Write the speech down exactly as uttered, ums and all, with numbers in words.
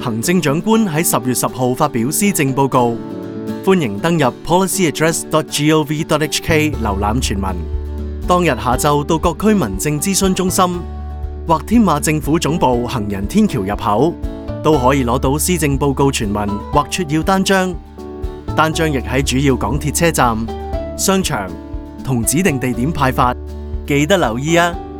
行政長官喺十月十號發表施政報告，歡迎登入 policy address dot gov dot h k 瀏覽全文。當日下晝到各區民政諮詢中心或天馬政府總部行人天橋入口，都可以攞到施政報告全文或撮要單張。單張亦喺主要港鐵車站、商場同指定地點派發，記得留意啊！